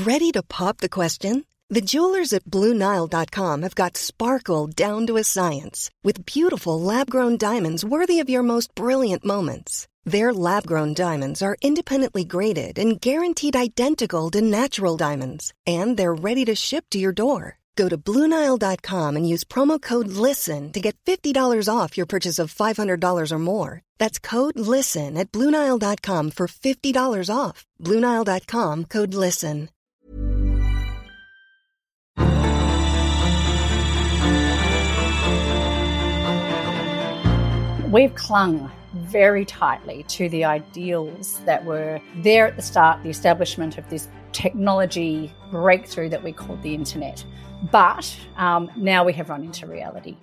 Ready to pop the question? The jewelers at BlueNile.com have got sparkle down to a science with beautiful lab-grown diamonds worthy of your most brilliant moments. Their lab-grown diamonds are independently graded and guaranteed identical to natural diamonds, and they're ready to ship to your door. Go to BlueNile.com and use promo code LISTEN to get $50 off your purchase of $500 or more. That's code LISTEN at BlueNile.com for $50 off. BlueNile.com, code LISTEN. We've clung very tightly to the ideals that were there at the start, the establishment of this technology breakthrough that we called the internet. But now we have run into reality.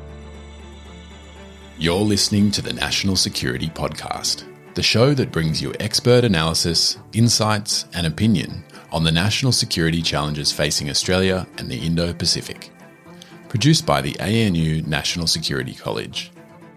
You're listening to the National Security Podcast, the show that brings you expert analysis, insights, and opinion on the national security challenges facing Australia and the Indo-Pacific. Produced by the ANU National Security College.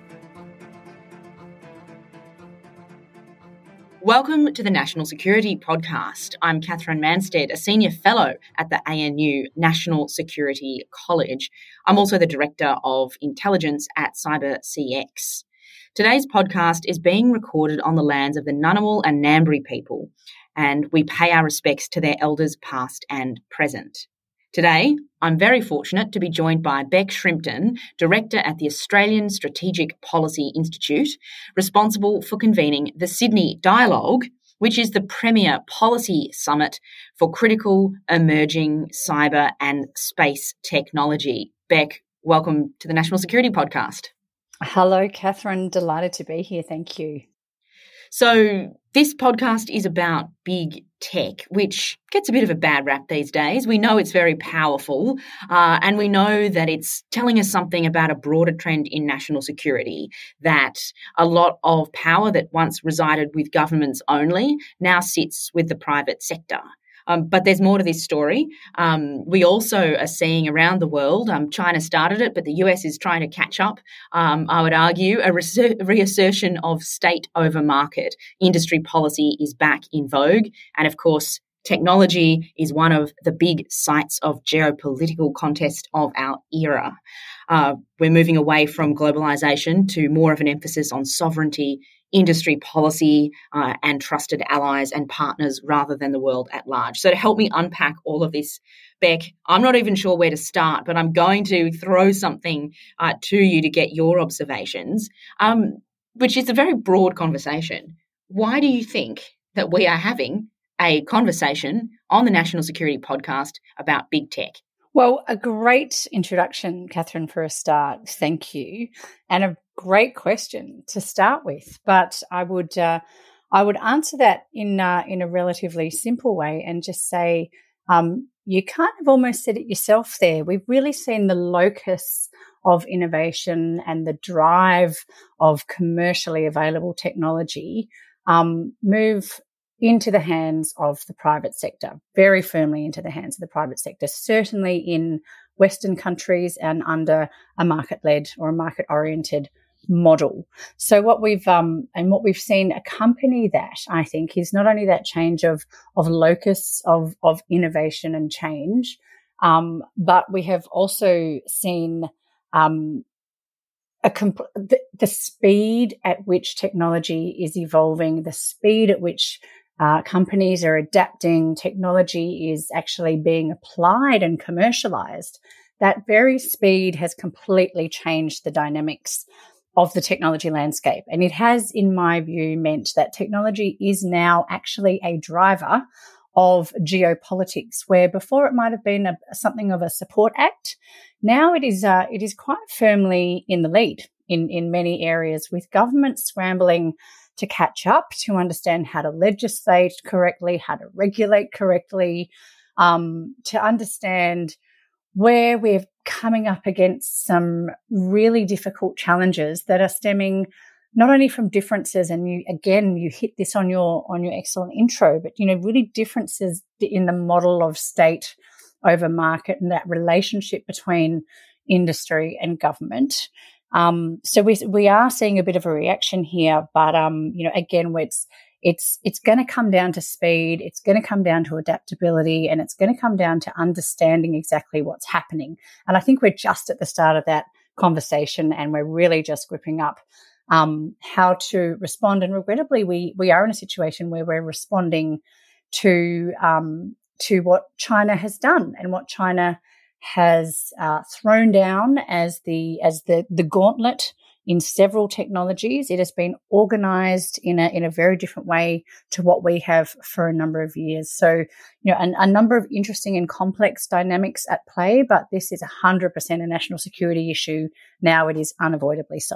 Welcome to the National Security Podcast. I'm Catherine Manstead, a Senior Fellow at the ANU National Security College. I'm also the Director of Intelligence at CyberCX. Today's podcast is being recorded on the lands of the Ngunnawal and Ngambri people, and we pay our respects to their elders past and present. Today, I'm very fortunate to be joined by Bec Shrimpton, Director at the Australian Strategic Policy Institute, responsible for convening the Sydney Dialogue, which is the premier policy summit for critical, emerging cyber and space technology. Bec, welcome to the National Security Podcast. Hello, Catherine. Delighted to be here. Thank you. So this podcast is about big tech, which gets a bit of a bad rap these days. We know it's very powerful, and we know that it's telling us something about a broader trend in national security, that a lot of power that once resided with governments only now sits with the private sector. But there's more to this story. We also are seeing around the world, China started it, but the US is trying to catch up. I would argue a reassertion of state over market. Industry policy is back in vogue. And of course, technology is one of the big sites of geopolitical contest of our era. We're moving away from globalization to more of an emphasis on sovereignty, industry policy, and trusted allies and partners rather than the world at large. So to help me unpack all of this, Bec, I'm not even sure where to start, but I'm going to throw something to you to get your observations, which is a very broad conversation. Why do you think that we are having a conversation on the National Security Podcast about big tech? Well, a great introduction, Catherine, for a start. Thank you. And a great question to start with. But I would answer that in a relatively simple way and just say you kind of almost said it yourself there. We've really seen the locus of innovation and the drive of commercially available technology move into the hands of the private sector, very firmly into the hands of the private sector, certainly in Western countries and under a market-led or a market-oriented model. So what we've seen accompany that, I think, is not only that change of locus of innovation and change, but we have also seen the speed at which technology is evolving, the speed at which companies are adapting, technology is actually being applied and commercialized. That very speed has completely changed the dynamics of the technology landscape. And it has, in my view, meant that technology is now actually a driver of geopolitics, where before it might have been something of a support act. Now it is quite firmly in the lead in many areas, with governments scrambling to catch up, to understand how to legislate correctly, how to regulate correctly, to understand where we're coming up against some really difficult challenges that are stemming not only from differences, and you hit this on your excellent intro, but really differences in the model of state over market and that relationship between industry and government. So we are seeing a bit of a reaction here, but again, It's going to come down to speed. It's going to come down to adaptability, and it's going to come down to understanding exactly what's happening. And I think we're just at the start of that conversation, and we're really just gripping up how to respond. And regrettably, we are in a situation where we're responding to what China has done and what China has thrown down as the gauntlet in several technologies. It has been organized in a very different way to what we have for a number of years. So, a number of interesting and complex dynamics at play, but this is 100% a national security issue. Now it is unavoidably so.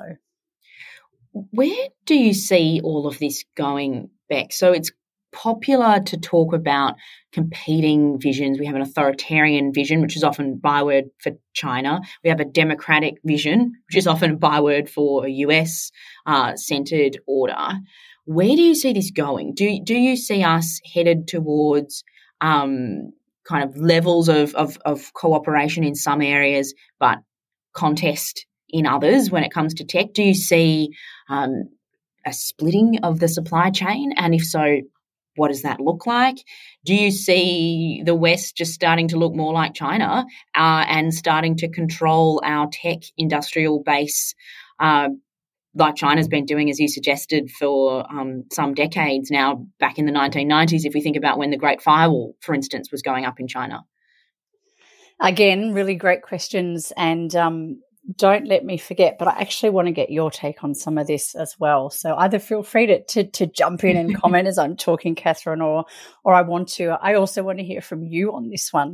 Where do you see all of this going, Beck? So it's popular to talk about competing visions. We have an authoritarian vision, which is often a byword for China. We have a democratic vision, which is often a byword for a US centered order. Where do you see this going? Do you see us headed towards kind of levels of cooperation in some areas, but contest in others when it comes to tech? Do you see a splitting of the supply chain? And if so, what does that look like? Do you see the West just starting to look more like China and starting to control our tech industrial base like China's been doing, as you suggested, for some decades now, back in the 1990s, if we think about when the Great Firewall, for instance, was going up in China? Again, really great questions, and don't let me forget, but I actually want to get your take on some of this as well. So either feel free to jump in and comment as I'm talking, Catherine, or I want to. I also want to hear from you on this one.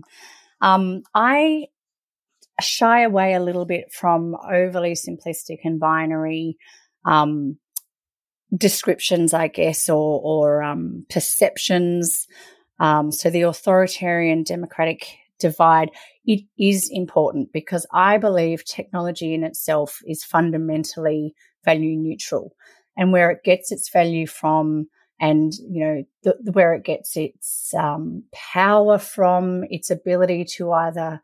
I shy away a little bit from overly simplistic and binary descriptions, I guess, or perceptions. So the authoritarian democratic divide, it is important because I believe technology in itself is fundamentally value neutral, and where it gets its value from, and where it gets its power from, its ability to either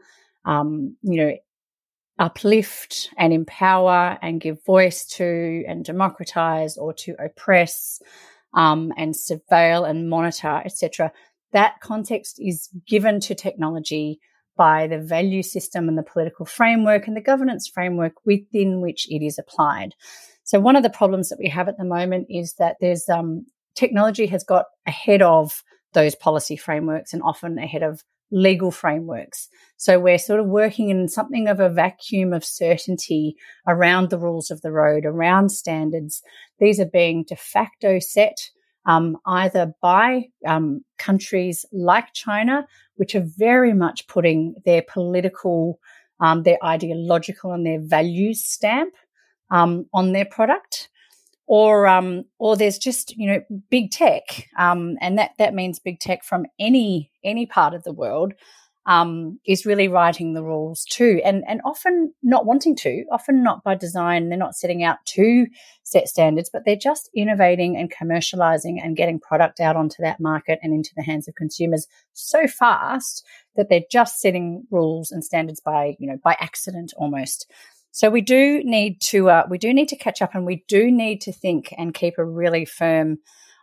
uplift and empower and give voice to and democratize, or to oppress and surveil and monitor, etc. That context is given to technology by the value system and the political framework and the governance framework within which it is applied. So one of the problems that we have at the moment is that there's technology has got ahead of those policy frameworks and often ahead of legal frameworks. So we're sort of working in something of a vacuum of certainty around the rules of the road, around standards. These are being de facto set either by countries like China, which are very much putting their political, their ideological and their values stamp on their product, or there's just big tech, and that means big tech from any part of the world is really writing the rules too, and often not wanting to, often not by design. They're not setting out to set standards, but they're just innovating and commercializing and getting product out onto that market and into the hands of consumers so fast that they're just setting rules and standards by accident almost. So we do need to catch up, and we do need to think and keep a really firm,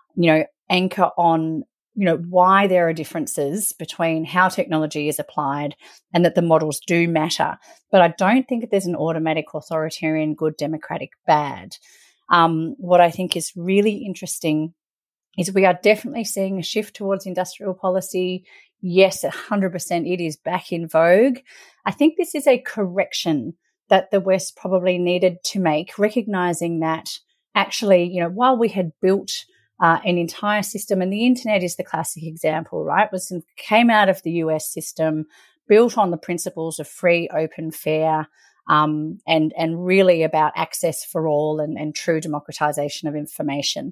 anchor on why there are differences between how technology is applied and that the models do matter. But I don't think that there's an automatic authoritarian good, democratic bad. What I think is really interesting is we are definitely seeing a shift towards industrial policy. Yes, 100% it is back in vogue. I think this is a correction that the West probably needed to make, recognizing that actually, while we had built an entire system, and the internet is the classic example, right? Came out of the US system, built on the principles of free, open, fair, and really about access for all and true democratization of information.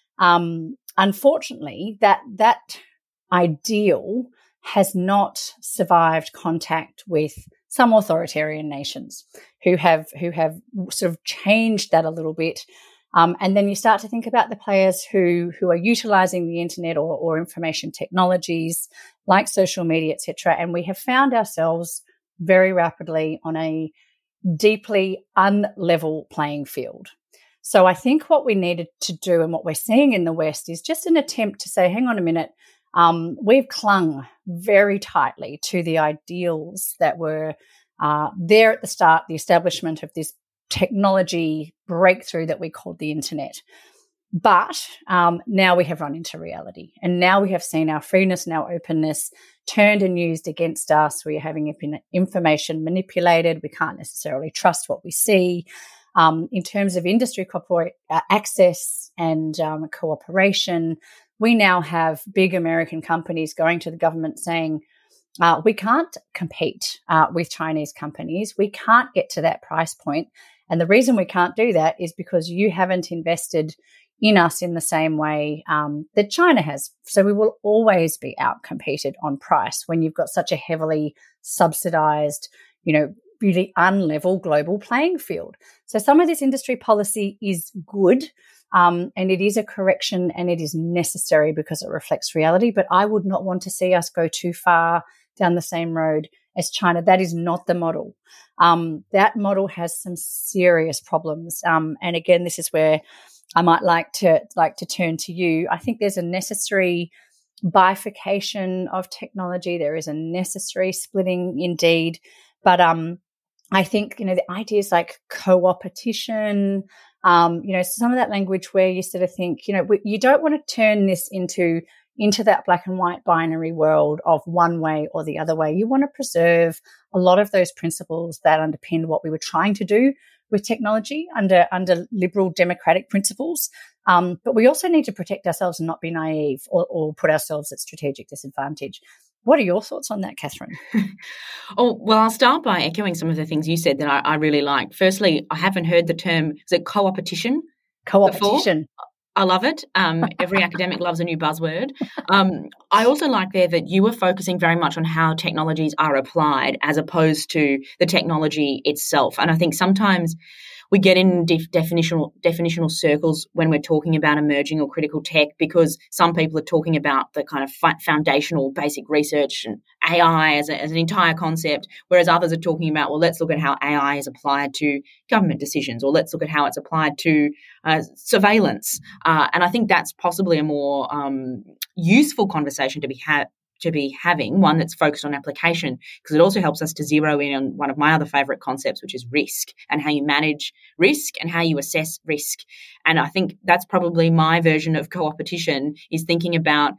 Unfortunately, that ideal has not survived contact with some authoritarian nations who have sort of changed that a little bit. And then you start to think about the players who are utilizing the internet or information technologies like social media, etc. And we have found ourselves very rapidly on a deeply unlevel playing field. So I think what we needed to do and what we're seeing in the West is just an attempt to say, hang on a minute, we've clung very tightly to the ideals that were there at the start, the establishment of this technology breakthrough that we called the internet. But now we have run into reality, and now we have seen our freeness and our openness turned and used against us. We are having information manipulated. We can't necessarily trust what we see. In terms of industry access and cooperation, we now have big American companies going to the government saying, we can't compete with Chinese companies. We can't get to that price point. And the reason we can't do that is because you haven't invested in us in the same way that China has. So we will always be outcompeted on price when you've got such a heavily subsidized, really unlevel global playing field. So some of this industry policy is good, and it is a correction, and it is necessary because it reflects reality. But I would not want to see us go too far down the same road as China. That is not the model. That model has some serious problems. And again, this is where I might like to turn to you. I think there's a necessary bifurcation of technology. There is a necessary splitting indeed. But I think, the ideas like co-opetition, some of that language where you sort of think, you don't want to turn this into that black and white binary world of one way or the other way. You want to preserve a lot of those principles that underpinned what we were trying to do with technology under liberal democratic principles. But we also need to protect ourselves and not be naive or put ourselves at strategic disadvantage. What are your thoughts on that, Catherine? Well, I'll start by echoing some of the things you said that I really like. Firstly, I haven't heard the term, is it co-opetition? Co-opetition. Before? I love it. Every academic loves a new buzzword. I also like there that you were focusing very much on how technologies are applied as opposed to the technology itself. And I think sometimes we get in definitional circles when we're talking about emerging or critical tech, because some people are talking about the kind of foundational basic research and AI as an entire concept, whereas others are talking about, well, let's look at how AI is applied to government decisions, or let's look at how it's applied to surveillance. And I think that's possibly a more useful conversation to be having, one that's focused on application, because it also helps us to zero in on one of my other favourite concepts, which is risk, and how you manage risk and how you assess risk. And I think that's probably my version of co-opetition, is thinking about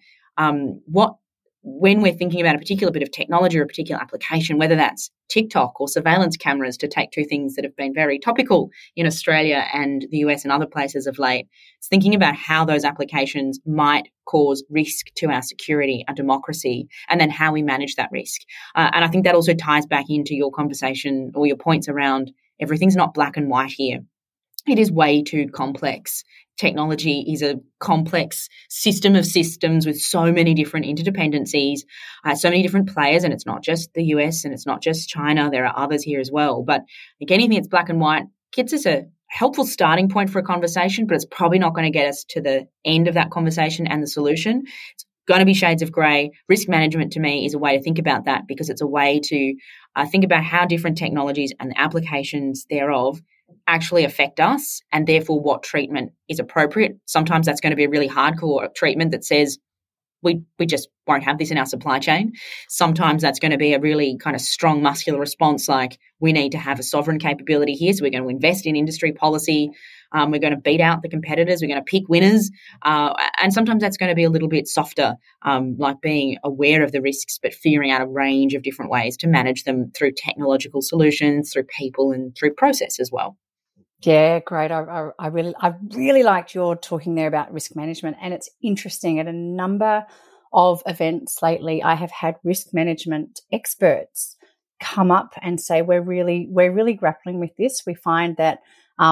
when we're thinking about a particular bit of technology or a particular application, whether that's TikTok or surveillance cameras, to take two things that have been very topical in Australia and the US and other places of late, it's thinking about how those applications might cause risk to our security, our democracy, and then how we manage that risk. And I think that also ties back into your conversation or your points around everything's not black and white here. It is way too complex. Technology is a complex system of systems with so many different interdependencies, so many different players, and it's not just the US and it's not just China. There are others here as well. But like anything that's black and white gets us a helpful starting point for a conversation, but it's probably not going to get us to the end of that conversation and the solution. It's going to be shades of grey. Risk management to me is a way to think about that, because it's a way to think about how different technologies and the applications thereof actually affect us, and therefore what treatment is appropriate. Sometimes that's going to be a really hardcore treatment that says we just won't have this in our supply chain. Sometimes that's going to be a really kind of strong muscular response, like we need to have a sovereign capability here, so we're going to invest in industry policy. We're going to beat out the competitors. We're going to pick winners. And sometimes that's going to be a little bit softer, like being aware of the risks but figuring out a range of different ways to manage them through technological solutions, through people, and through process as well. Yeah, great. I really liked your talking there about risk management, and it's interesting. At a number of events lately, I have had risk management experts come up and say we're really grappling with this. We find that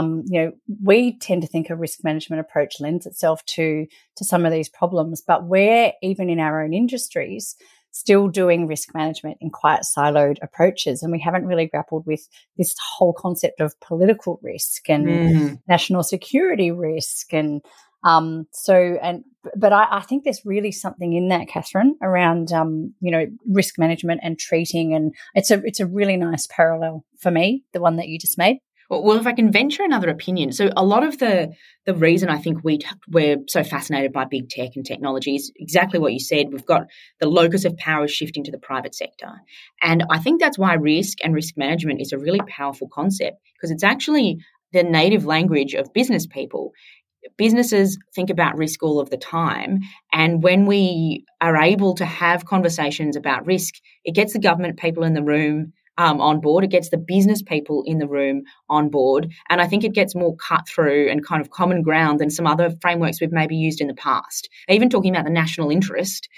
we tend to think a risk management approach lends itself to some of these problems, but we're, even in our own industries, still doing risk management in quite siloed approaches, and we haven't really grappled with this whole concept of political risk and national security risk, and but I think there's really something in that, Catherine, around risk management and treating, and it's a really nice parallel for me, the one that you just made. Well, if I can venture another opinion, so a lot of the reason I think we're so fascinated by big tech and technology is exactly what you said. We've got the locus of power is shifting to the private sector. And I think that's why risk and risk management is a really powerful concept, because it's actually the native language of business people. Businesses think about risk all of the time. And when we are able to have conversations about risk, it gets the government people in the room on board. It gets the business people in the room on board. And I think it gets more cut through and kind of common ground than some other frameworks we've maybe used in the past. Even talking about the national interest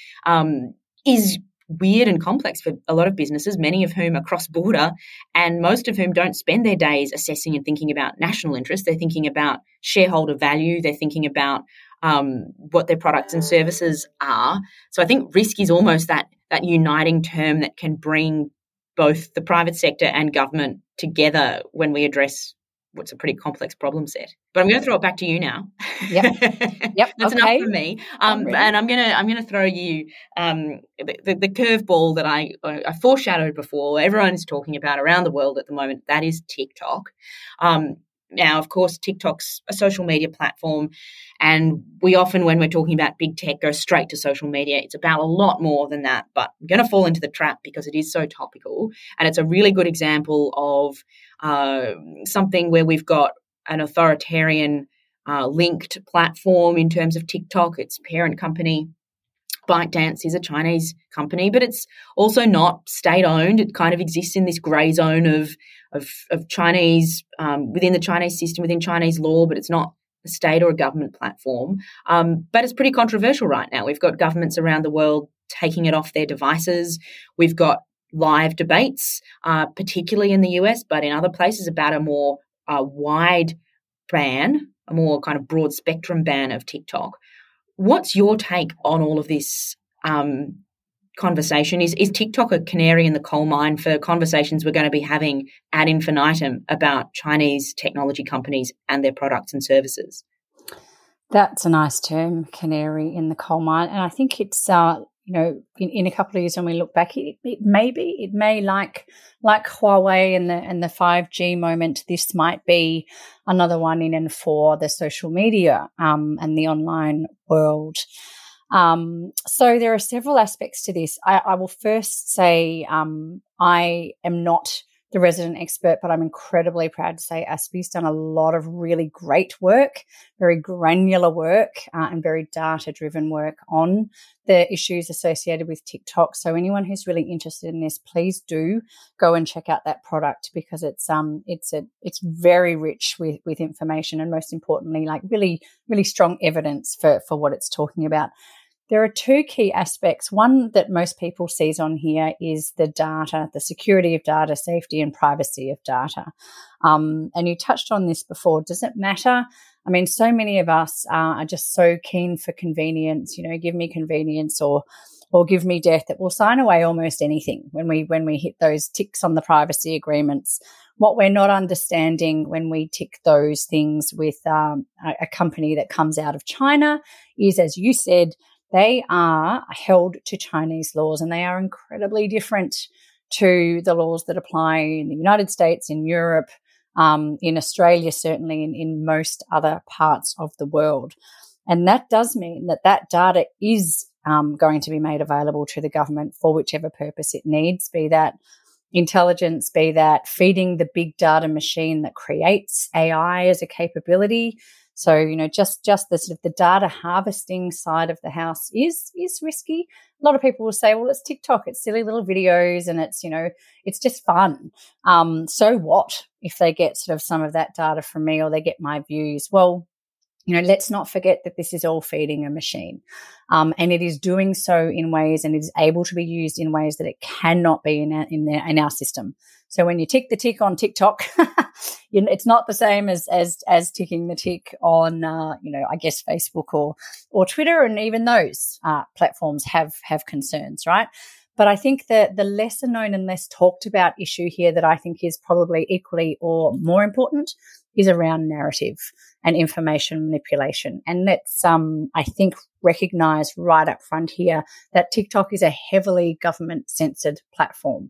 is weird and complex for a lot of businesses, many of whom are cross-border and most of whom don't spend their days assessing and thinking about national interest. They're thinking about shareholder value. They're thinking about what their products and services are. So I think risk is almost that uniting term that can bring both the private sector and government together when we address what's a pretty complex problem set. But I'm going to throw it back to you now. Yep. That's okay. enough for me. And I'm going to throw you the curveball that I foreshadowed before. Everyone is talking about around the world at the moment. That is TikTok. Now, of course, TikTok's a social media platform, and we often, when we're talking about big tech, go straight to social media. It's about a lot more than that, but I'm going to fall into the trap because it is so topical, and it's a really good example of something where we've got an authoritarian linked platform in terms of TikTok. Its parent company, ByteDance, is a Chinese company, but it's also not state-owned. It kind of exists in this grey zone of Chinese, within the Chinese system, within Chinese law, but it's not a state or a government platform. But it's pretty controversial right now. We've got governments around the world taking it off their devices. We've got live debates, particularly in the US, but in other places, about a more wide ban, a more kind of broad spectrum ban of TikTok. What's your take on all of this conversation? Is TikTok a canary in the coal mine for conversations we're going to be having ad infinitum about Chinese technology companies and their products and services? That's a nice term, canary in the coal mine. And I think it's, in a couple of years when we look back, it may like Huawei and the 5G moment, this might be another one in and for the social media and the online world. So there are several aspects to this. I will first say I am not the resident expert, but I'm incredibly proud to say ASPI's done a lot of really great work, very granular work, and very data-driven work on the issues associated with TikTok. So anyone who's really interested in this, please do go and check out that product, because it's very rich with information, and most importantly, like really, really strong evidence for what it's talking about. There are two key aspects. One that most people sees on here is the data, the security of data, safety and privacy of data. And you touched on this before. Does it matter? I mean, so many of us are just so keen for convenience, give me convenience or give me death, that we'll sign away almost anything when we hit those ticks on the privacy agreements. What we're not understanding when we tick those things with a company that comes out of China is, as you said, they are held to Chinese laws, and they are incredibly different to the laws that apply in the United States, in Europe, in Australia, certainly in most other parts of the world. And that does mean that data is going to be made available to the government for whichever purpose it needs, be that intelligence, be that feeding the big data machine that creates AI as a capability. So, just the sort of the data harvesting side of the house is risky. A lot of people will say, well, it's TikTok, it's silly little videos, and it's just fun. So what if they get sort of some of that data from me, or they get my views? Well, let's not forget that this is all feeding a machine. And it is doing so in ways, and it is able to be used in ways that it cannot be in our system. So when you tick the tick on TikTok, it's not the same as ticking the tick on, I guess Facebook or Twitter, and even those platforms have concerns, right? But I think that the lesser known and less talked about issue here that I think is probably equally or more important is around narrative and information manipulation. And let's, I think, recognize right up front here that TikTok is a heavily government-censored platform.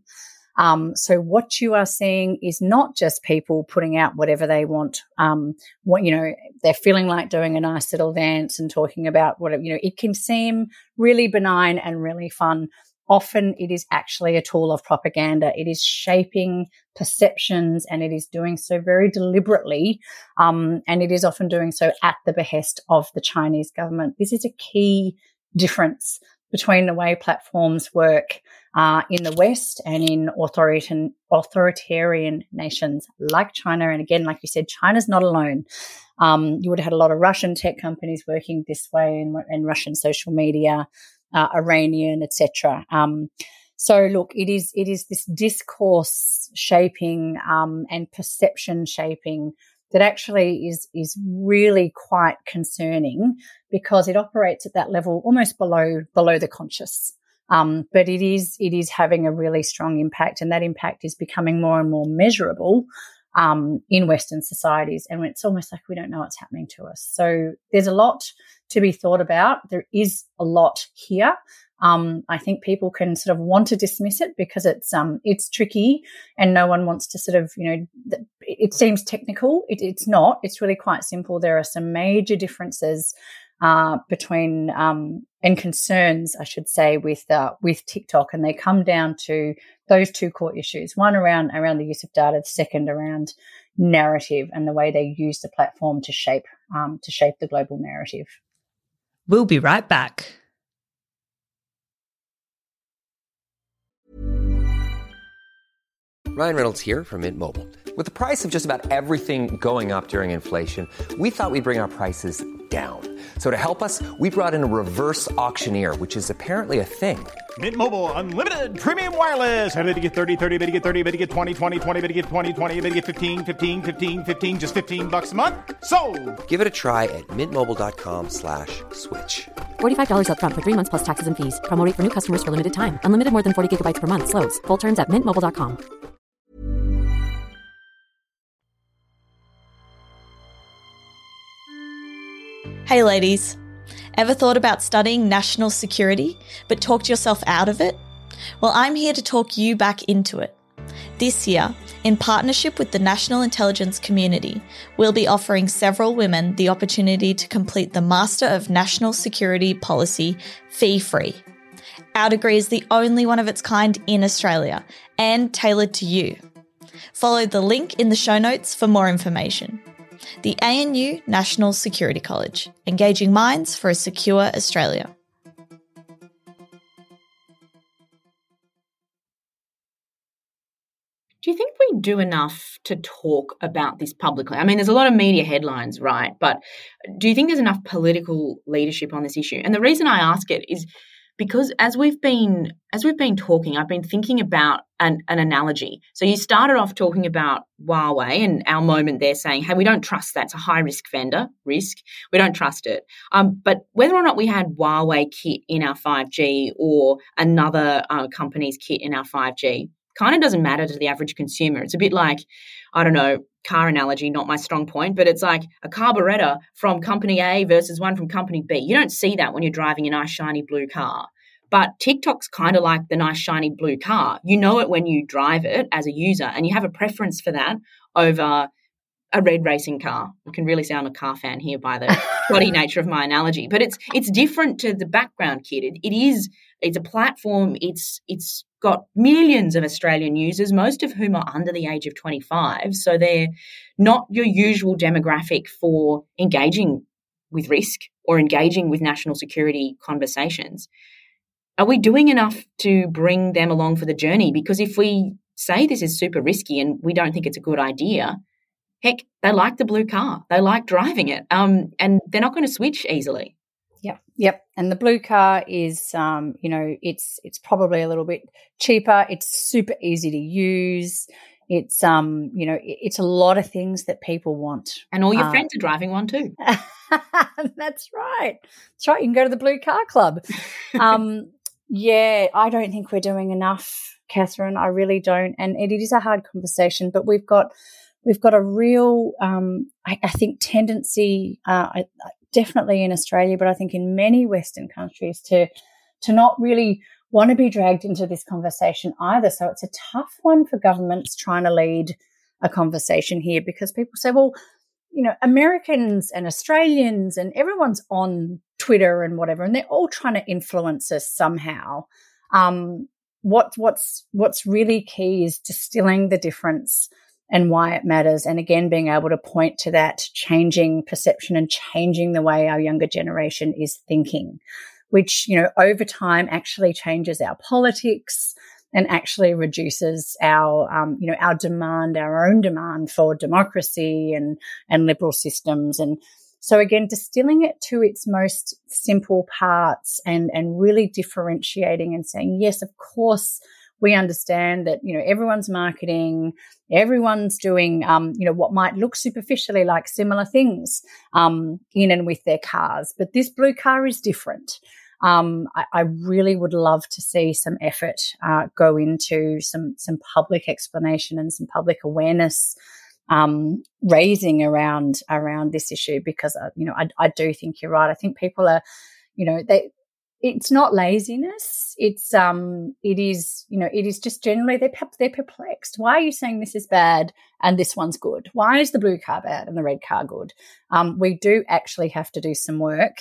So what you are seeing is not just people putting out whatever they want. They're feeling like doing a nice little dance and talking about whatever, it can seem really benign and really fun. Often it is actually a tool of propaganda. It is shaping perceptions, and it is doing so very deliberately. And it is often doing so at the behest of the Chinese government. This is a key difference between the way platforms work in the West and in authoritarian nations like China. And again, like you said, China's not alone. You would have had a lot of Russian tech companies working this way, and Russian social media, Iranian, etc. So look, it is this discourse shaping and perception shaping that actually is really quite concerning, because it operates at that level almost below the conscious. But it is having a really strong impact, and that impact is becoming more and more measurable in Western societies, and it's almost like we don't know what's happening to us. So there's a lot to be thought about. There is a lot here. I think people can sort of want to dismiss it because it's tricky, and no one wants to sort of, it seems technical. It's not. It's really quite simple. There are some major differences between and concerns, I should say, with TikTok, and they come down to those two core issues: one around the use of data, the second around narrative and the way they use the platform to shape the global narrative. We'll be right back. Ryan Reynolds here from Mint Mobile. With the price of just about everything going up during inflation, we thought we'd bring our prices down. So to help us, we brought in a reverse auctioneer, which is apparently a thing. Mint Mobile Unlimited Premium Wireless. How to get 30, 30, bit to get 30, bit to get 20, 20, 20, bit to get 20, 20, bit to get 15, 15, 15, 15, just $15 a month? Sold! Give it a try at mintmobile.com/switch. $45 up front for 3 months plus taxes and fees. Promo rate for new customers for limited time. Unlimited more than 40 gigabytes per month. Slows full terms at mintmobile.com. Hey ladies, ever thought about studying national security but talked yourself out of it? Well, I'm here to talk you back into it. This year, in partnership with the National Intelligence Community, we'll be offering several women the opportunity to complete the Master of National Security Policy fee-free. Our degree is the only one of its kind in Australia and tailored to you. Follow the link in the show notes for more information. The ANU National Security College, engaging minds for a secure Australia. Do you think we do enough to talk about this publicly? I mean, there's a lot of media headlines, right? But do you think there's enough political leadership on this issue? And the reason I ask it is because as we've been talking, I've been thinking about an analogy. So you started off talking about Huawei and our moment there saying, hey, we don't trust that. It's a high-risk vendor, risk. We don't trust it. But whether or not we had Huawei kit in our 5G or another company's kit in our 5G kind of doesn't matter to the average consumer. It's a bit like, I don't know, car analogy, not my strong point, but it's like a carburetor from company A versus one from company B. You don't see that when you're driving a nice shiny blue car. But TikTok's kind of like the nice shiny blue car. You know it when you drive it as a user, and you have a preference for that over a red racing car. You can really sound a car fan here by the body nature of my analogy. But it's different to the background kit. It's a platform. It's got millions of Australian users, most of whom are under the age of 25. So they're not your usual demographic for engaging with risk or engaging with national security conversations. Are we doing enough to bring them along for the journey? Because if we say this is super risky and we don't think it's a good idea, heck, they like the blue car. They like driving it, and they're not going to switch easily. Yep. And the blue car is, it's probably a little bit cheaper. It's super easy to use. It's, it's a lot of things that people want. And all your friends are driving one too. That's right. That's right. You can go to the Blue Car Club. Yeah, I don't think we're doing enough, Catherine. I really don't. And it is a hard conversation, but we've got a real, I think, tendency, definitely in Australia, but I think in many Western countries to not really want to be dragged into this conversation either. So it's a tough one for governments trying to lead a conversation here, because people say, well, you know, Americans and Australians and everyone's on Twitter and whatever, and they're all trying to influence us somehow. What's really key is distilling the difference and why it matters. And again, being able to point to that changing perception and changing the way our younger generation is thinking, which, you know, over time actually changes our politics and actually reduces our, our demand, our own demand for democracy and liberal systems. And so again, distilling it to its most simple parts and really differentiating and saying, yes, of course, we understand that, you know, everyone's marketing, everyone's doing, what might look superficially like similar things in and with their cars. But this blue car is different. I really would love to see some effort go into some public explanation and some public awareness raising around this issue, because I do think you're right. I think people are, it's not laziness. It is just generally they're perplexed. Why are you saying this is bad and this one's good? Why is the blue car bad and the red car good? We do actually have to do some work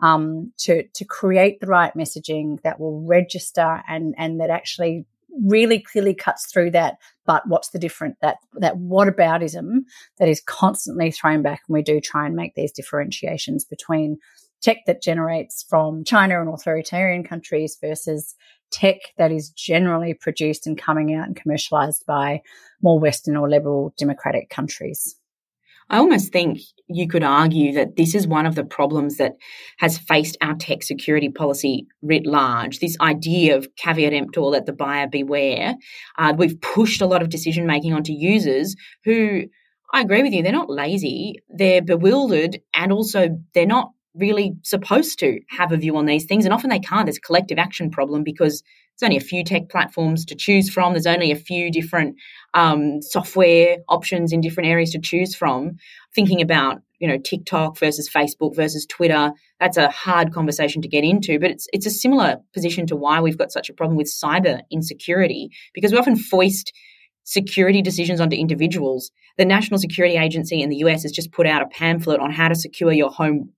to create the right messaging that will register and that actually really clearly cuts through that. But what's the difference? That whataboutism that is constantly thrown back, and we do try and make these differentiations between tech that generates from China and authoritarian countries versus tech that is generally produced and coming out and commercialized by more Western or liberal democratic countries. I almost think you could argue that this is one of the problems that has faced our tech security policy writ large, this idea of caveat emptor, let the buyer beware. We've pushed a lot of decision-making onto users who, I agree with you, they're not lazy, they're bewildered, and also they're not really supposed to have a view on these things, and often they can't. There's a collective action problem because there's only a few tech platforms to choose from. There's only a few different software options in different areas to choose from. Thinking about, TikTok versus Facebook versus Twitter, that's a hard conversation to get into, but it's a similar position to why we've got such a problem with cyber insecurity, because we often foist security decisions onto individuals. The National Security Agency in the US has just put out a pamphlet on how to secure your home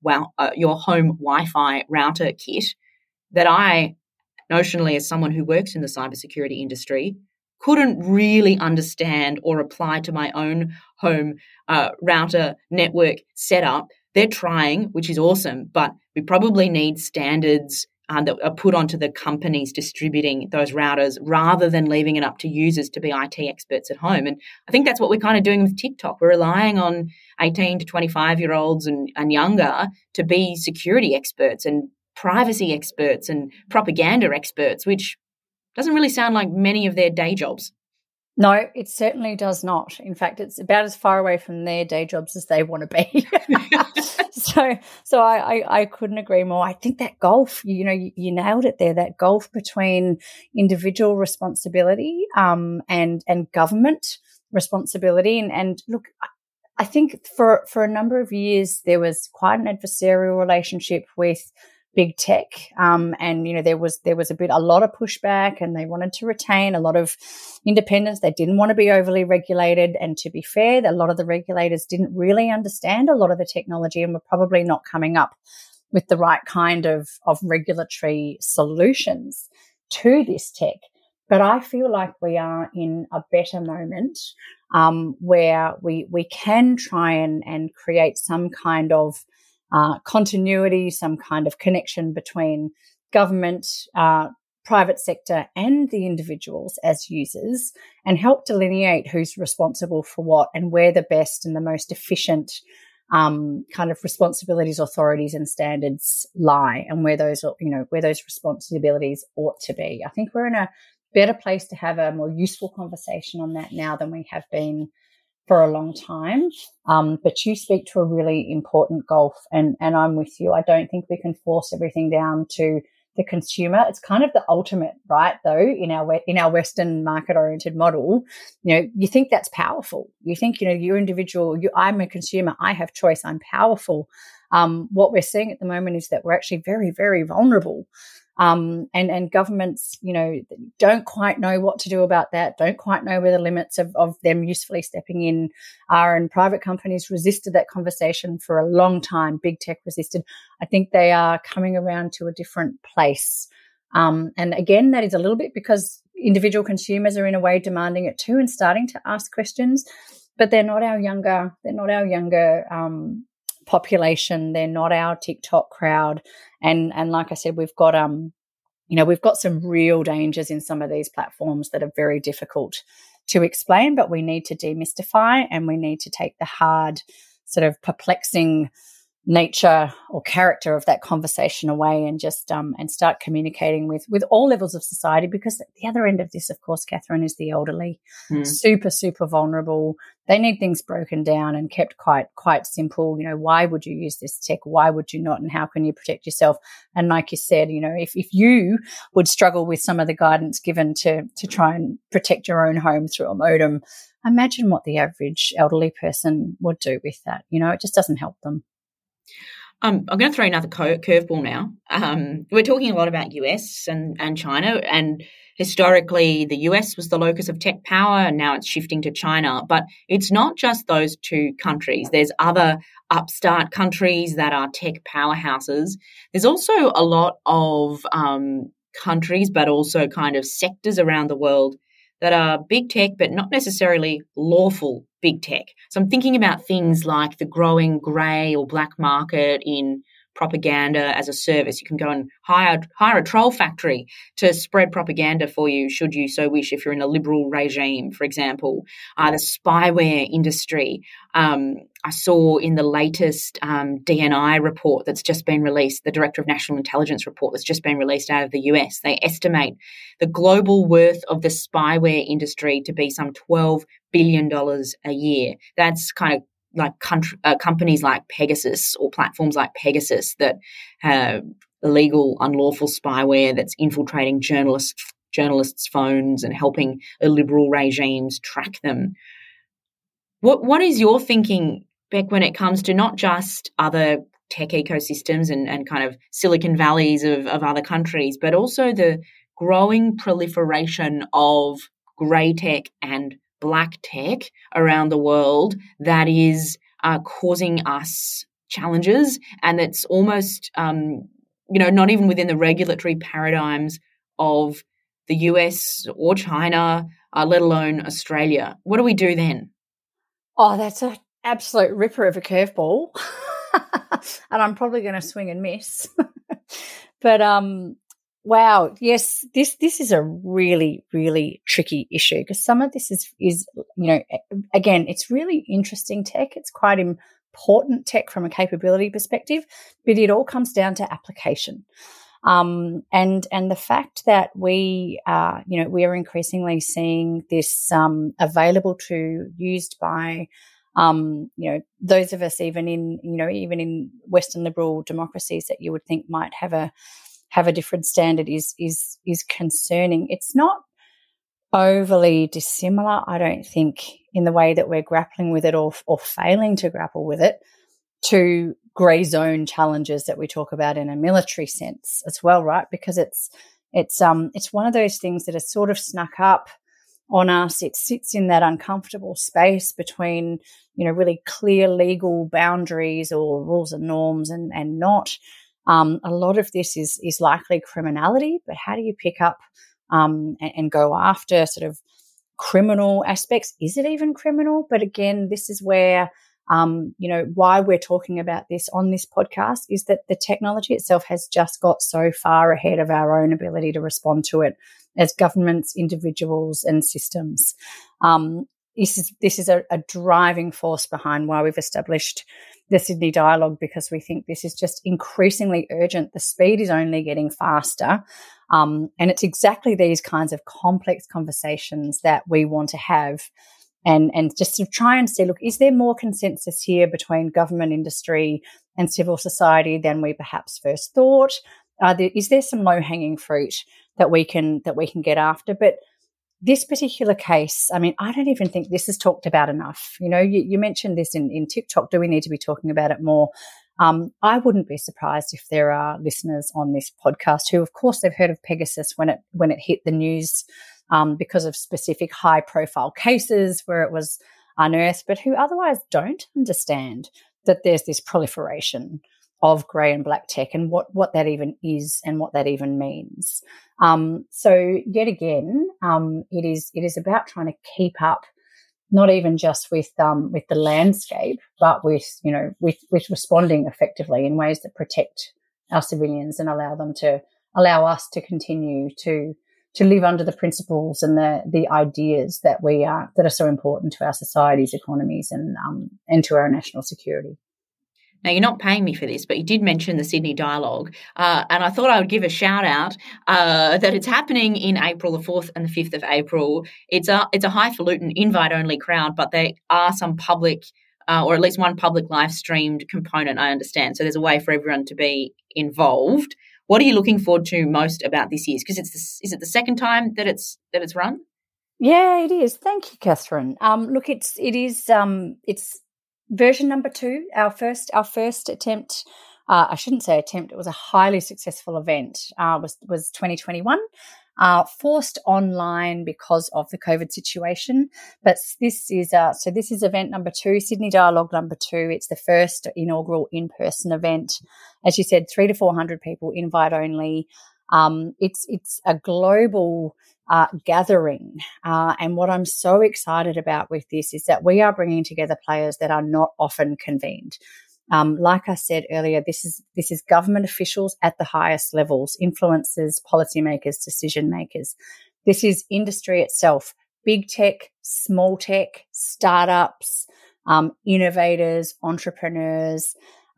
Wi-Fi router kit that I, notionally as someone who works in the cybersecurity industry, couldn't really understand or apply to my own home router network setup. They're trying, which is awesome, but we probably need standards that are put onto the companies distributing those routers rather than leaving it up to users to be IT experts at home. And I think that's what we're kind of doing with TikTok. We're relying on 18 to 25-year-olds and younger to be security experts and privacy experts and propaganda experts, which doesn't really sound like many of their day jobs. No, it certainly does not. In fact, it's about as far away from their day jobs as they want to be. So I couldn't agree more. I think that gulf, you nailed it there, that gulf between individual responsibility and government responsibility. And look, I think for a number of years there was quite an adversarial relationship with big tech, and there was a lot of pushback, and they wanted to retain a lot of independence. They didn't want to be overly regulated, and to be fair, a lot of the regulators didn't really understand a lot of the technology and were probably not coming up with the right kind of regulatory solutions to this tech. But I feel like we are in a better moment where we can try and create some kind of continuity, some kind of connection between government, private sector and the individuals as users, and help delineate who's responsible for what and where the best and the most efficient kind of responsibilities, authorities and standards lie, and where those responsibilities ought to be. I think we're in a better place to have a more useful conversation on that now than we have been for a long time. But you speak to a really important gulf, and I'm with you. I don't think we can force everything down to the consumer. It's kind of the ultimate, right, though, in our Western market-oriented model. You think that's powerful. You think, you're individual, I'm a consumer, I have choice, I'm powerful. What we're seeing at the moment is that we're actually very, very vulnerable. And governments, don't quite know what to do about that, don't quite know where the limits of them usefully stepping in are. And private companies resisted that conversation for a long time. Big tech resisted. I think they are coming around to a different place. And again, that is a little bit because individual consumers are in a way demanding it too and starting to ask questions, but they're not our younger population. They're not our TikTok crowd. And like I said, we've got some real dangers in some of these platforms that are very difficult to explain, but we need to demystify and we need to take the hard, sort of perplexing nature or character of that conversation away and just and start communicating with all levels of society, because at the other end of this, of course, Catherine, is the elderly, super vulnerable. They need things broken down and kept quite simple. Why would you use this tech? Why would you not? And how can you protect yourself? And like you said, if you would struggle with some of the guidance given to try and protect your own home through a modem, imagine what the average elderly person would do with that. It just doesn't help them. I'm going to throw another curveball now. We're talking a lot about US and China, and historically the US was the locus of tech power, and now it's shifting to China. But it's not just those two countries. There's other upstart countries that are tech powerhouses. There's also a lot of countries, but also kind of sectors around the world that are big tech, but not necessarily lawful big tech. So I'm thinking about things like the growing grey or black market in propaganda as a service. You can go and hire a troll factory to spread propaganda for you, should you so wish, if you're in a liberal regime, for example. The spyware industry. I saw in the latest DNI report that's just been released, the Director of National Intelligence report that's just been released out of the US, they estimate the global worth of the spyware industry to be some $12 billion a year. That's kind of like companies like Pegasus or platforms like Pegasus that have illegal, unlawful spyware that's infiltrating journalists' phones and helping illiberal regimes track them. What is your thinking, Beck, when it comes to not just other tech ecosystems and kind of Silicon Valleys of other countries, but also the growing proliferation of grey tech and black tech around the world that is causing us challenges, and that's almost, not even within the regulatory paradigms of the US or China, let alone Australia. What do we do then? Oh, that's an absolute ripper of a curveball. And I'm probably going to swing and miss. But wow, yes, this is a really, really tricky issue, because some of this is again, it's really interesting tech. It's quite important tech from a capability perspective, but it all comes down to application. And the fact that we are increasingly seeing this available used by those of us even in Western liberal democracies that you would think might have a different standard is concerning. It's not overly dissimilar, I don't think, in the way that we're grappling with it or failing to grapple with it, to grey zone challenges that we talk about in a military sense as well, right? Because it's one of those things that has sort of snuck up on us. It sits in that uncomfortable space between, really clear legal boundaries or rules and norms and not. A lot of this is likely criminality, but how do you pick up and go after sort of criminal aspects? Is it even criminal? But again, this is where why we're talking about this on this podcast is that the technology itself has just got so far ahead of our own ability to respond to it as governments, individuals, and systems. This is a driving force behind why we've established the Sydney Dialogue, because we think this is just increasingly urgent. The speed is only getting faster. And it's exactly these kinds of complex conversations that we want to have and just to try and see, look, is there more consensus here between government, industry and civil society than we perhaps first thought? Is there some low-hanging fruit that we can get after? But this particular case, I mean, I don't even think this is talked about enough. You mentioned this in TikTok. Do we need to be talking about it more? I wouldn't be surprised if there are listeners on this podcast who, of course, they've heard of Pegasus when it hit the news because of specific high-profile cases where it was unearthed, but who otherwise don't understand that there's this proliferation of grey and black tech and what that even is and what that even means. So yet again, it is about trying to keep up, not even just with the landscape, but with responding effectively in ways that protect our civilians and allow us to continue to live under the principles and the ideas that are so important to our societies, economies, and to our national security. Now, you're not paying me for this, but you did mention the Sydney Dialogue, and I thought I would give a shout-out that it's happening in April, the 4th and the 5th of April. It's a highfalutin, invite-only crowd, but there are some public or at least one public live-streamed component, I understand. So there's a way for everyone to be involved. What are you looking forward to most about this year's? Because is it the second time that it's run? Yeah, it is. Thank you, Catherine. Look, it's version number 2, our first attempt. I shouldn't say attempt. It was a highly successful event. Was 2021, forced online because of the COVID situation. But this is event number 2, Sydney Dialogue number 2. It's the first inaugural in-person event. As you said, 300 to 400 people, invite only. It's a global gathering. And what I'm so excited about with this is that we are bringing together players that are not often convened. Like I said earlier, this is government officials at the highest levels, influencers, policymakers, decision makers. This is industry itself, big tech, small tech, startups, innovators, entrepreneurs,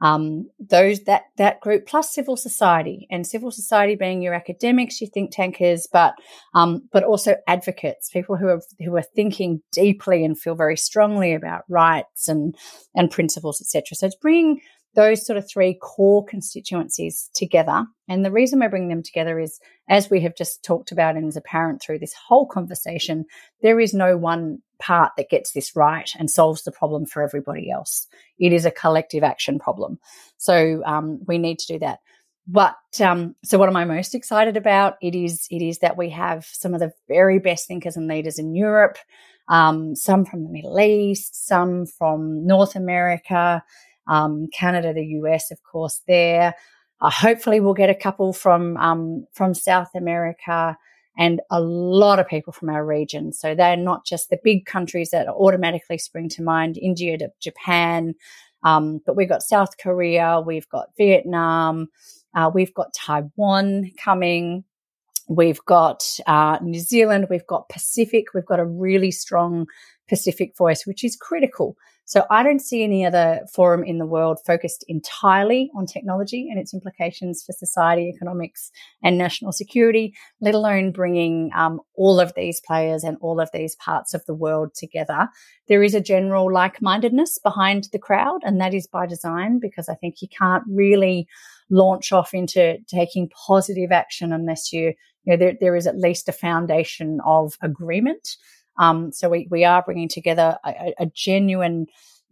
that group, plus civil society, and civil society being your academics, your think tankers, but also advocates, people who are thinking deeply and feel very strongly about rights and principles, etc. So it's bringing those sort of 3 core constituencies together. And the reason we're bringing them together is, as we have just talked about and is apparent through this whole conversation, there is no one part that gets this right and solves the problem for everybody else. It is a collective action problem. So we need to do that. But so what am I most excited about? It is that we have some of the very best thinkers and leaders in Europe, some from the Middle East, some from North America, Canada, the US, of course, there. Hopefully we'll get a couple from South America, and a lot of people from our region. So they're not just the big countries that automatically spring to mind, India to Japan, but we've got South Korea, we've got Vietnam, we've got Taiwan coming, we've got New Zealand, we've got Pacific, we've got a really strong Pacific voice, which is critical. So I don't see any other forum in the world focused entirely on technology and its implications for society, economics, and national security, let alone bringing all of these players and all of these parts of the world together. There is a general like-mindedness behind the crowd, and that is by design, because I think you can't really launch off into taking positive action unless there is at least a foundation of agreement. So we are bringing together a genuine,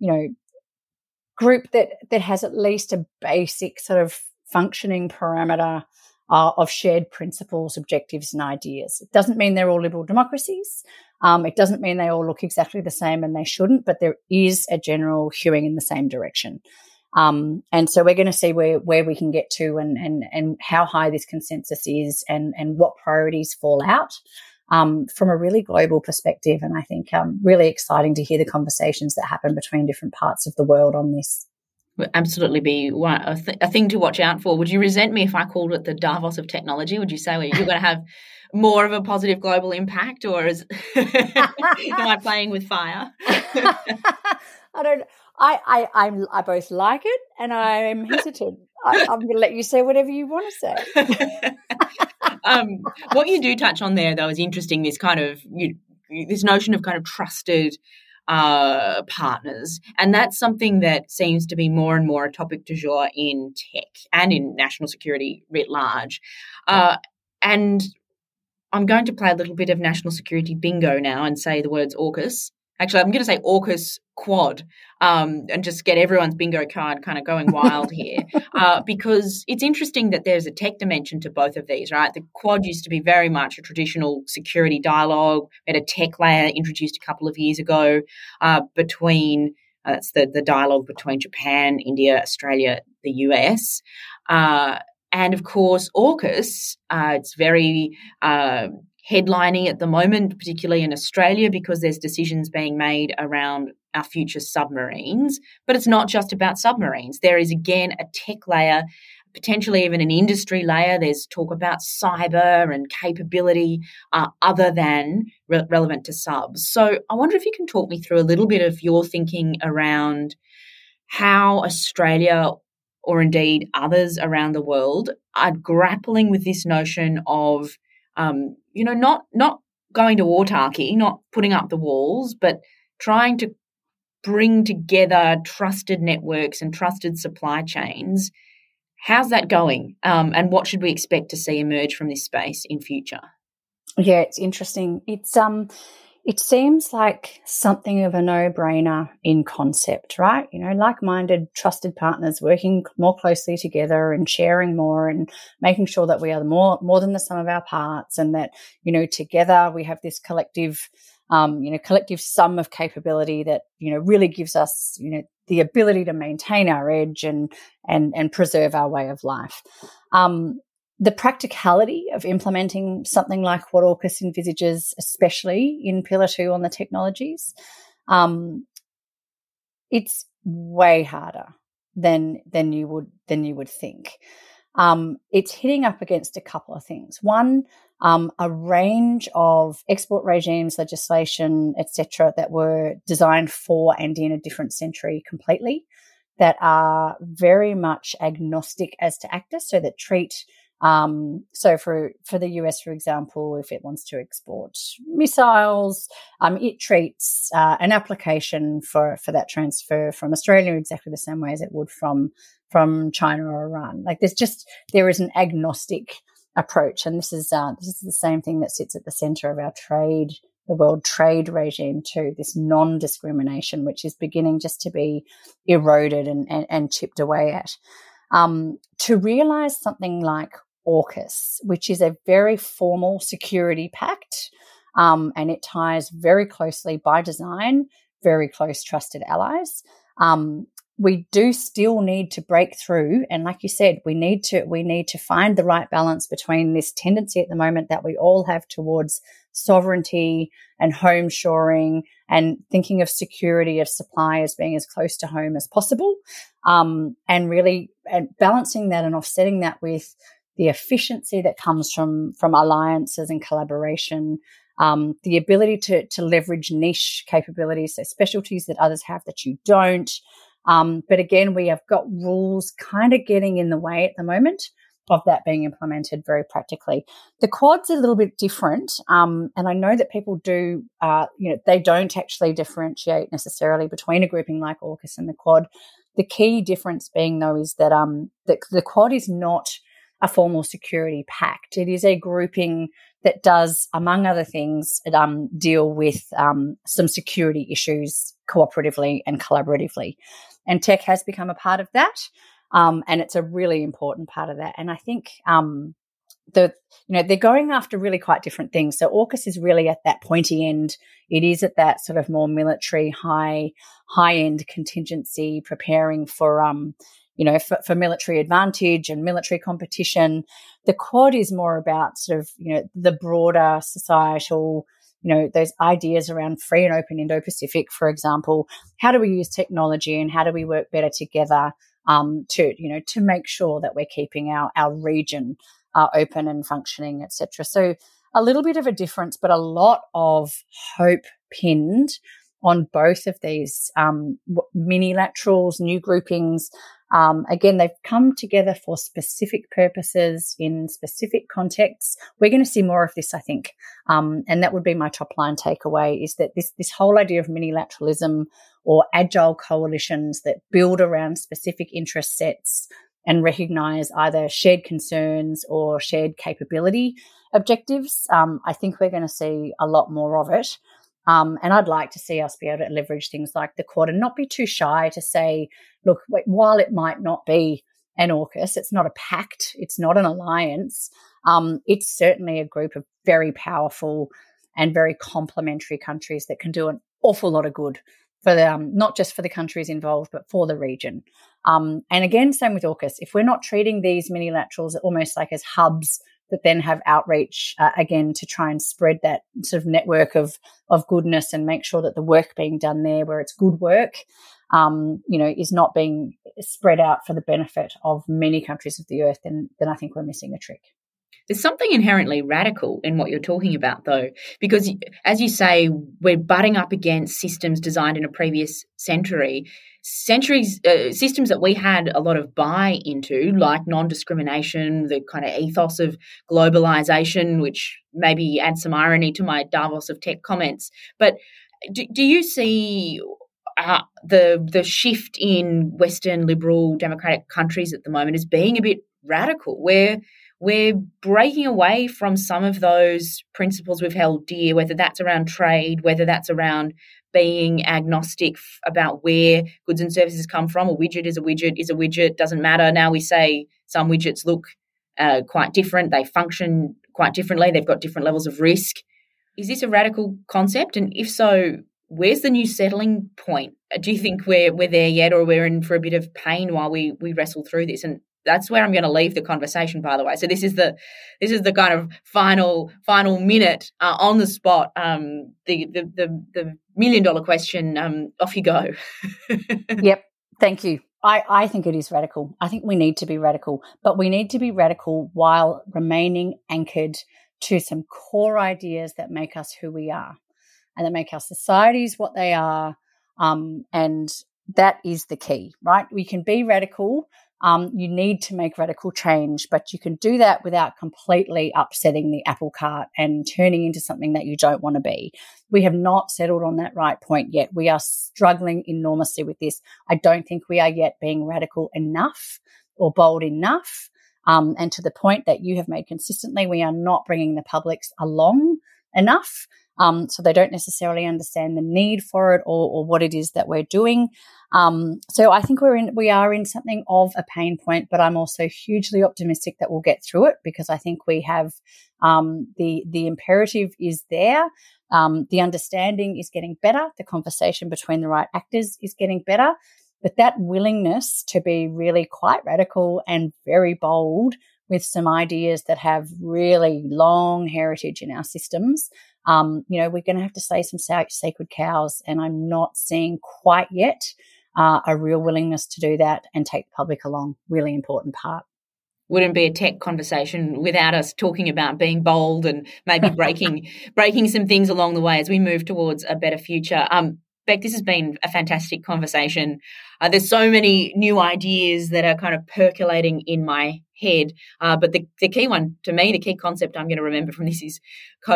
group that has at least a basic sort of functioning parameter of shared principles, objectives, and ideas. It doesn't mean they're all liberal democracies. It doesn't mean they all look exactly the same, and they shouldn't, but there is a general hewing in the same direction. And so we're going to see where we can get to and how high this consensus is and what priorities fall out. From a really global perspective. And I think really exciting to hear the conversations that happen between different parts of the world on this. Would absolutely be a thing to watch out for. Would you resent me if I called it the Davos of technology? Would you say you're going to have more of a positive global impact, or am I playing with fire? I both like it and I'm hesitant. I'm going to let you say whatever you want to say. What you do touch on there, though, is interesting. This kind of this notion of kind of trusted partners, and that's something that seems to be more and more a topic du jour in tech and in national security writ large. And I'm going to play a little bit of national security bingo now and say the words AUKUS actually, I'm going to say AUKUS Quad, and just get everyone's bingo card kind of going wild here, because it's interesting that there's a tech dimension to both of these, right? The Quad used to be very much a traditional security dialogue. We had a tech layer introduced a couple of years ago between that's the dialogue between Japan, India, Australia, the US. And, of course, AUKUS, it's very headlining at the moment, particularly in Australia, because there's decisions being made around our future submarines. But it's not just about submarines. There is, again, a tech layer, potentially even an industry layer. There's talk about cyber and capability other than relevant to subs. So I wonder if you can talk me through a little bit of your thinking around how Australia, or indeed others around the world, are grappling with this notion of, not going to autarky, not putting up the walls, but trying to bring together trusted networks and trusted supply chains. How's that going? And what should we expect to see emerge from this space in future? Yeah, it's interesting. It seems like something of a no-brainer in concept, right? Like-minded, trusted partners working more closely together and sharing more and making sure that we are more than the sum of our parts, and that, together we have this collective sum of capability that, really gives us, the ability to maintain our edge and preserve our way of life. The practicality of implementing something like what AUKUS envisages, especially in Pillar 2 on the technologies, it's way harder than you would think. It's hitting up against a couple of things. One, a range of export regimes, legislation, etc., that were designed for and in a different century completely, that are very much agnostic as to actors, so that treat. So for the US, for example, if it wants to export missiles, it treats an application for that transfer from Australia exactly the same way as it would from China or Iran. Like there is an agnostic approach, and this is the same thing that sits at the centre of our trade, the world trade regime too. This non-discrimination, which is beginning just to be eroded and chipped away at. To realise something like AUKUS, which is a very formal security pact, and it ties very closely by design, very close trusted allies. We do still need to break through, and like you said, we need to find the right balance between this tendency at the moment that we all have towards sovereignty and home shoring and thinking of security of supply as being as close to home as possible, and really balancing that and offsetting that with the efficiency that comes from alliances and collaboration, the ability to leverage niche capabilities, so specialties that others have that you don't. But again, we have got rules kind of getting in the way at the moment of that being implemented very practically. The Quad's a little bit different, and I know that people do, they don't actually differentiate necessarily between a grouping like AUKUS and the Quad. The key difference being, though, is that the Quad is not a formal security pact. It is a grouping that does, among other things, deal with some security issues cooperatively and collaboratively. And tech has become a part of that, and it's a really important part of that. And I think they're going after really quite different things. So AUKUS is really at that pointy end. It is at that sort of more military, high-end contingency, preparing for for military advantage and military competition. The Quad is more about sort of, the broader societal, those ideas around free and open Indo-Pacific, for example. How do we use technology and how do we work better together to make sure that we're keeping our region open and functioning, etc. So a little bit of a difference, but a lot of hope pinned on both of these minilaterals, new groupings. Again, they've come together for specific purposes in specific contexts. We're going to see more of this, I think. And that would be my top line takeaway, is that this whole idea of minilateralism or agile coalitions that build around specific interest sets and recognise either shared concerns or shared capability objectives, I think we're going to see a lot more of it. And I'd like to see us be able to leverage things like the Quad and not be too shy to say, look, while it might not be an AUKUS, it's not a pact, it's not an alliance, it's certainly a group of very powerful and very complementary countries that can do an awful lot of good for them, not just for the countries involved, but for the region. And again, same with AUKUS. If we're not treating these mini-laterals almost like as hubs that then have outreach, again, to try and spread that sort of network of goodness and make sure that the work being done there, where it's good work, is not being spread out for the benefit of many countries of the earth, then I think we're missing a trick. There's something inherently radical in what you're talking about, though, because, as you say, we're butting up against systems designed in a previous systems that we had a lot of buy into, like non-discrimination, the kind of ethos of globalization, which maybe adds some irony to my Davos of tech comments. But do you see the shift in Western liberal democratic countries at the moment as being a bit radical, where we're breaking away from some of those principles we've held dear, whether that's around trade, whether that's around being agnostic about where goods and services come from? A widget is a widget, doesn't matter. Now we say some widgets look quite different, they function quite differently, they've got different levels of risk. Is this a radical concept? And if so, where's the new settling point? Do you think we're there yet, or we're in for a bit of pain while we wrestle through this? And that's where I'm going to leave the conversation, by the way. So this is the kind of final minute on the spot. The $1 million question. Off you go. Yep. Thank you. I think it is radical. I think we need to be radical, but we need to be radical while remaining anchored to some core ideas that make us who we are and that make our societies what they are. And that is the key, right? We can be radical. You need to make radical change, but you can do that without completely upsetting the apple cart and turning into something that you don't want to be. We have not settled on that right point yet. We are struggling enormously with this. I don't think we are yet being radical enough or bold enough. And to the point that you have made consistently, we are not bringing the publics along enough. So they don't necessarily understand the need for it or what it is that we're doing. So I think we are in something of a pain point, but I'm also hugely optimistic that we'll get through it, because I think we have the imperative is there. The understanding is getting better. The conversation between the right actors is getting better. But that willingness to be really quite radical and very bold with some ideas that have really long heritage in our systems, we're going to have to slay some sacred cows, and I'm not seeing quite yet a real willingness to do that and take the public along. Really important part. Wouldn't be a tech conversation without us talking about being bold and maybe breaking some things along the way as we move towards a better future. Beck, this has been a fantastic conversation. There's so many new ideas that are kind of percolating in my head, but the key one to me, the key concept I'm going to remember from this is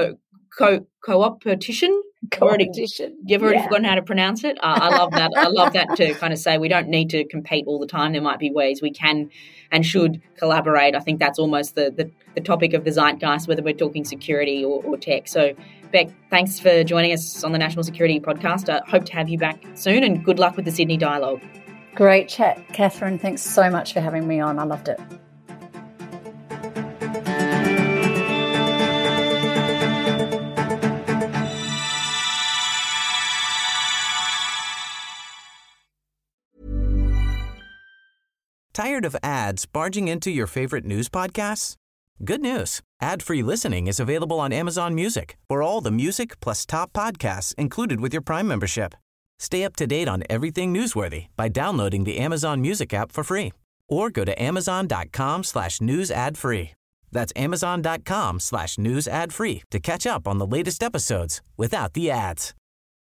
co-opetition. You've already forgotten how to pronounce it. I love that. I love that, to kind of say we don't need to compete all the time. There might be ways we can and should collaborate. I think that's almost the topic of the zeitgeist, whether we're talking security or tech. So, Beck, thanks for joining us on the National Security Podcast. I hope to have you back soon, and good luck with the Sydney Dialogue. Great chat, Catherine. Thanks so much for having me on. I loved it. Tired of ads barging into your favorite news podcasts? Good news. Ad-free listening is available on Amazon Music for all the music plus top podcasts included with your Prime membership. Stay up to date on everything newsworthy by downloading the Amazon Music app for free, or go to amazon.com/news ad free. That's amazon.com/news ad free to catch up on the latest episodes without the ads.